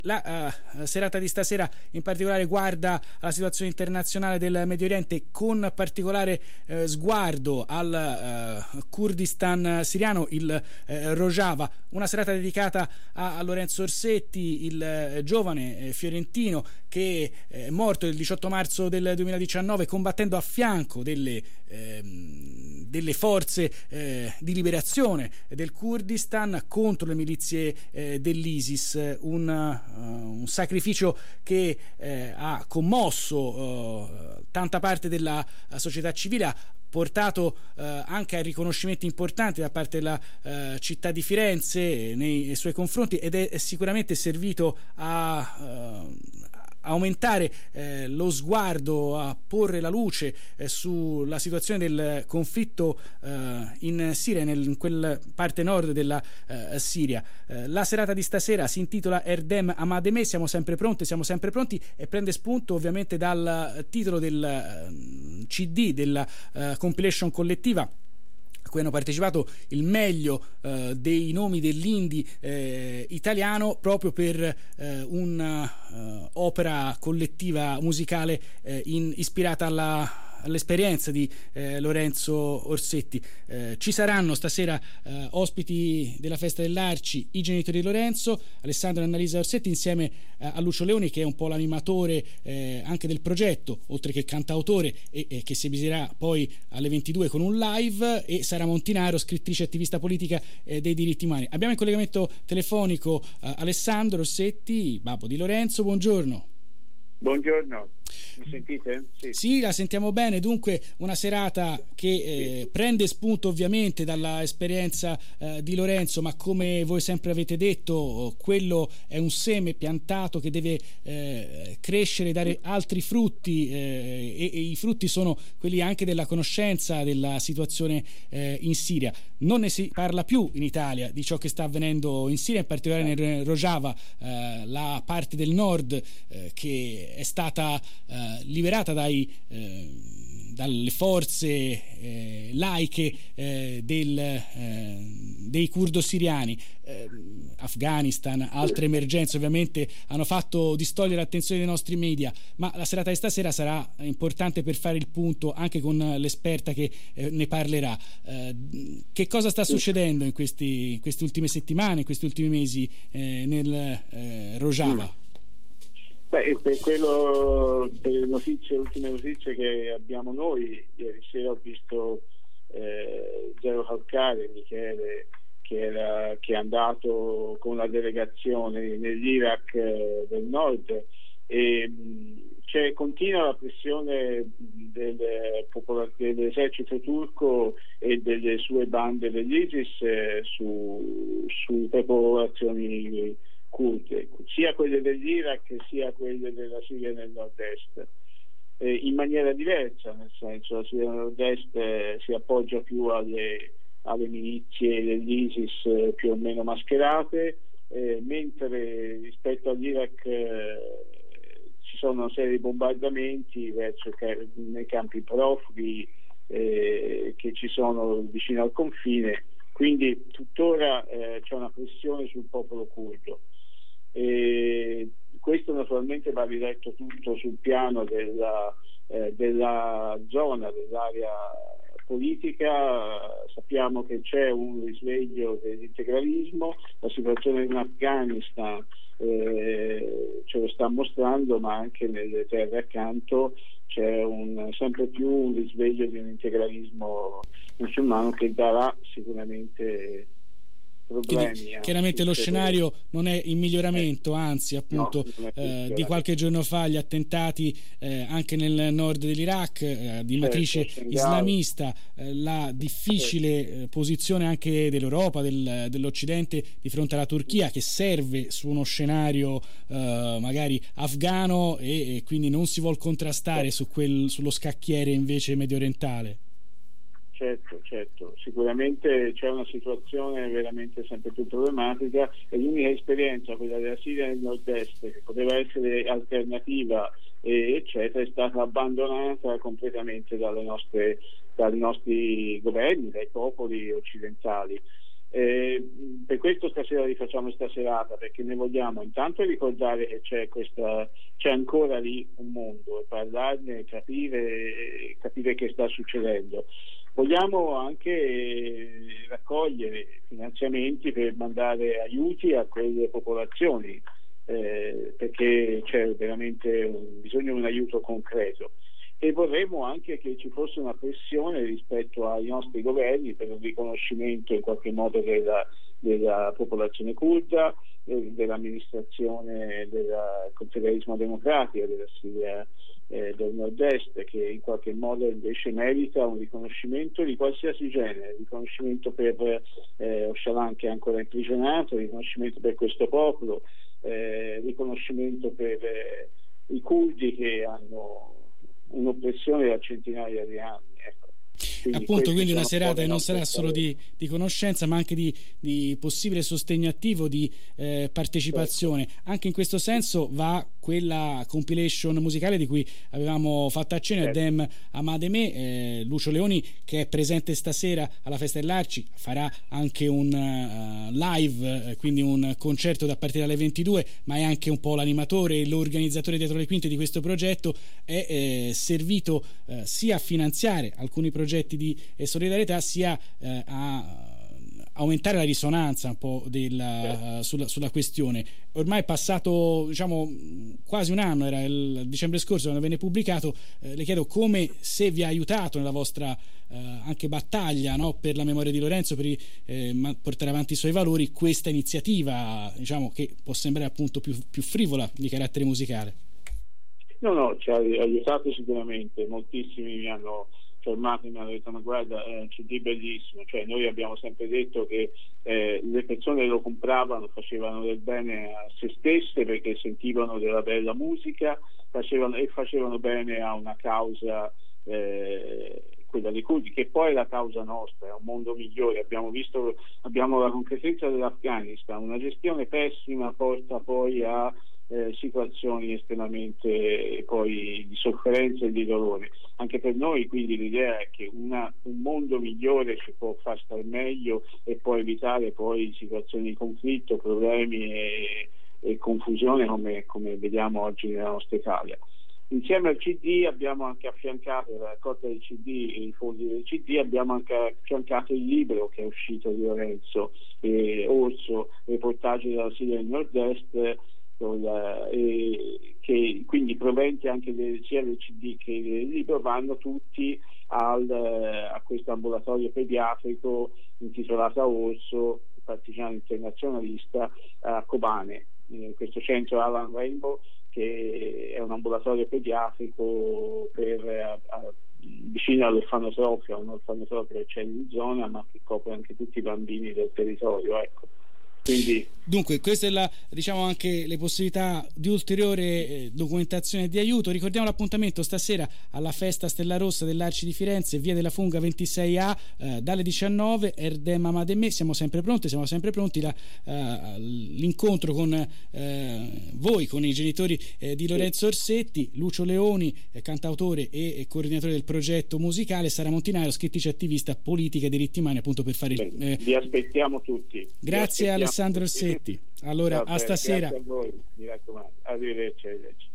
La serata di stasera in particolare guarda alla situazione internazionale del Medio Oriente con particolare sguardo al Kurdistan siriano, il Rojava, una serata dedicata a Lorenzo Orsetti, il giovane fiorentino che è morto il 18 marzo del 2019 combattendo a fianco delle forze di liberazione del Kurdistan contro le milizie dell'ISIS, un sacrificio che ha commosso tanta parte della società civile, ha portato anche a riconoscimenti importanti da parte della città di Firenze nei suoi confronti, ed è sicuramente servito a aumentare lo sguardo, a porre la luce sulla situazione del conflitto in Siria, in quella parte nord della Siria. La serata di stasera si intitola Erdem Amademe, siamo sempre pronti, e prende spunto ovviamente dal titolo del CD, della compilation collettiva a cui hanno partecipato il meglio dei nomi dell'indie italiano, proprio per un'opera collettiva musicale ispirata all'esperienza di Lorenzo Orsetti. Ci saranno stasera ospiti della festa dell'Arci, i genitori di Lorenzo, Alessandro e Annalisa Orsetti, insieme a Lucio Leoni, che è un po' l'animatore anche del progetto, oltre che cantautore, e che si esibirà poi alle 22 con un live, e Sara Montinaro, scrittrice e attivista politica dei diritti umani. Abbiamo in collegamento telefonico Alessandro Orsetti, babbo di Lorenzo. Buongiorno. Buongiorno, mi sentite? Sì, la sentiamo bene. Dunque una serata che prende spunto ovviamente dalla esperienza di Lorenzo, ma come voi sempre avete detto, quello è un seme piantato che deve crescere, dare altri frutti, e i frutti sono quelli anche della conoscenza della situazione in Siria. Non ne si parla più in Italia di ciò che sta avvenendo in Siria, in particolare nel Rojava, la parte del nord che è stata liberata dalle forze laiche dei curdo siriani. Afghanistan, altre emergenze ovviamente hanno fatto distogliere l'attenzione dei nostri media, ma la serata di stasera sarà importante per fare il punto anche con l'esperta che ne parlerà. Che cosa sta succedendo in queste ultime settimane, in questi ultimi mesi nel Rojava? Per le ultime notizie che abbiamo noi, ieri sera ho visto Zero Calcare, Michele, che è andato con la delegazione nell'Iraq del nord, e continua la pressione dell'esercito turco e delle sue bande dell'ISIS sulle popolazioni kurde, sia quelle dell'Iraq sia quelle della Siria nel nord-est, in maniera diversa, nel senso la Siria nel nord-est si appoggia più alle milizie dell'ISIS più o meno mascherate, mentre rispetto all'Iraq ci sono una serie di bombardamenti nei campi profughi che ci sono vicino al confine, quindi tuttora c'è una pressione sul popolo curdo. Questo naturalmente va riletto tutto sul piano della zona, dell'area politica. Sappiamo che c'è un risveglio dell'integralismo, la situazione in Afghanistan ce lo sta mostrando, ma anche nelle terre accanto c'è sempre più un risveglio di un integralismo musulmano che darà sicuramente problemi. Chiaramente lo scenario non è in miglioramento, anzi appunto di qualche giorno fa gli attentati anche nel nord dell'Iraq di matrice islamista, la difficile posizione anche dell'Europa, dell'Occidente di fronte alla Turchia, che serve su uno scenario magari afghano e quindi non si vuol contrastare sullo scacchiere invece medio orientale. Certo, sicuramente c'è una situazione veramente sempre più problematica, e l'unica esperienza, quella della Siria nel nord-est, che poteva essere alternativa eccetera, è stata abbandonata completamente dai nostri governi, dai popoli occidentali. Per questo stasera rifacciamo questa serata, perché ne vogliamo intanto ricordare che c'è ancora lì un mondo, e parlarne, capire che sta succedendo. Vogliamo anche raccogliere finanziamenti per mandare aiuti a quelle popolazioni, perché c'è veramente bisogno di un aiuto concreto. E vorremmo anche che ci fosse una pressione rispetto ai nostri governi per un riconoscimento in qualche modo della popolazione curda, dell'amministrazione del confederalismo democratico della Siria del nord-est, che in qualche modo invece merita un riconoscimento di qualsiasi genere, riconoscimento per Öcalan, che è ancora imprigionato, riconoscimento per questo popolo, riconoscimento per i curdi che hanno un'oppressione da centinaia di anni, ecco. Quindi una serata che non sarà solo di conoscenza, ma anche di possibile sostegno attivo, di partecipazione. Anche in questo senso va quella compilation musicale di cui avevamo fatto accenno, Erdem Amademe. Lucio Leoni, che è presente stasera alla Festa dell'Arci, farà anche un live, quindi un concerto da partire alle 22, ma è anche un po' l'animatore e l'organizzatore dietro le quinte di questo progetto. È servito sia a finanziare alcuni progetti di solidarietà, sia a aumentare la risonanza un po' sulla questione. Ormai è passato, diciamo, quasi un anno, era il dicembre scorso quando venne pubblicato. Le chiedo come, se vi ha aiutato nella vostra anche battaglia, no, per la memoria di Lorenzo, per portare avanti i suoi valori, questa iniziativa, diciamo, che può sembrare appunto più frivola di carattere musicale. No, ci ha aiutato sicuramente. Moltissimi mi hanno fermato e mi hanno detto: ma guarda, è un CD bellissimo. Cioè, noi abbiamo sempre detto che le persone lo compravano, facevano del bene a se stesse perché sentivano della bella musica, facevano bene a una causa, quella dei curdi, che poi è la causa nostra, è un mondo migliore. Abbiamo la concretezza dell'Afghanistan, una gestione pessima porta poi a situazioni estremamente poi di sofferenza e di dolore anche per noi. Quindi l'idea è che un mondo migliore ci può far stare meglio e può evitare poi situazioni di conflitto, problemi e confusione come vediamo oggi nella nostra Italia. Insieme al CD abbiamo anche affiancato la raccolta del CD e i fondi del CD, abbiamo anche affiancato il libro che è uscito di Lorenzo Orso, reportaggi dalla Siria del Nord-Est, che quindi proventi anche sia del CD che del libro vanno tutti a questo ambulatorio pediatrico intitolato Orso, partigiano internazionalista, a Kobane, in questo centro Alan Rainbow, che è un ambulatorio pediatrico vicino all'orfanotrofio, un orfanotrofio che c'è in zona, ma che copre anche tutti i bambini del territorio, ecco. Quindi, dunque, queste è diciamo anche le possibilità di ulteriore documentazione e di aiuto. Ricordiamo l'appuntamento stasera alla Festa Stella Rossa dell'Arci di Firenze, via della Funga 26A, dalle 19, Erdem Amademe. Siamo sempre pronti. L'incontro con voi, con i genitori di Lorenzo Orsetti, Lucio Leoni, cantautore e coordinatore del progetto musicale, Sara Montinaro, scrittrice, attivista politica e diritti umani, appunto per fare vi aspettiamo tutti. Grazie Alessandro Orsetti. Allora, a stasera. Grazie a voi, mi raccomando. Arrivederci.